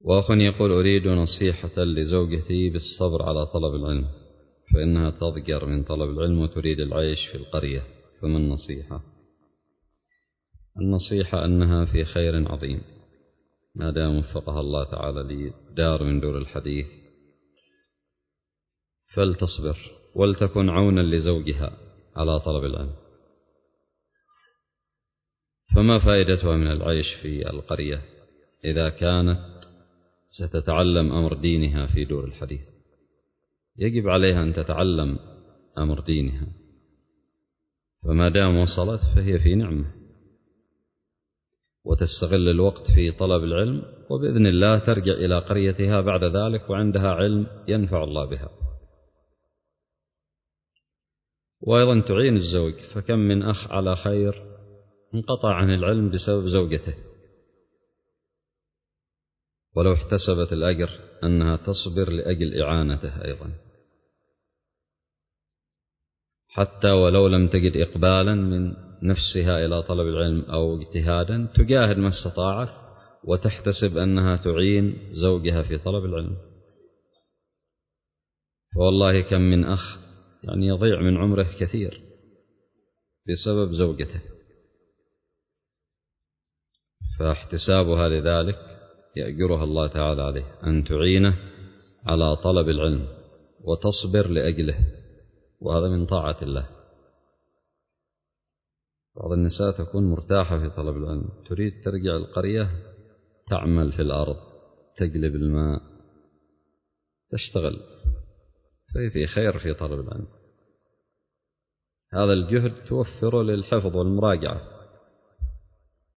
وأخ يقول: أريد نصيحة لزوجتي بالصبر على طلب العلم، فإنها تضجر من طلب العلم وتريد العيش في القرية، فما النصيحة؟ النصيحة أنها في خير عظيم ما دام وفقها الله تعالى لدار من دور الحديث، فلتصبر ولتكن عونا لزوجها على طلب العلم. فما فائدتها من العيش في القرية إذا كانت ستتعلم أمر دينها في دور الحديث؟ يجب عليها أن تتعلم أمر دينها، فما دام وصلت فهي في نعمة، وتستغل الوقت في طلب العلم، وبإذن الله ترجع إلى قريتها بعد ذلك وعندها علم ينفع الله بها. وأيضا تعين الزوج، فكم من أخ على خير انقطع عن العلم بسبب زوجته، ولو احتسبت الأجر أنها تصبر لأجل إعانته أيضا، حتى ولو لم تجد إقبالا من نفسها إلى طلب العلم أو اجتهادا، تجاهد ما استطاعت وتحتسب أنها تعين زوجها في طلب العلم. فوالله كم من أخ يضيع من عمره كثير بسبب زوجته، فاحتسابها لذلك يأجرها الله تعالى عليه، أن تعينه على طلب العلم وتصبر لأجله، وهذا من طاعة الله. بعض النساء تكون مرتاحة في طلب العلم، تريد ترجع القرية تعمل في الأرض، تقلب الماء، تشتغل، فهي في خير في طلب العلم. هذا الجهد توفره للحفظ والمراجعة،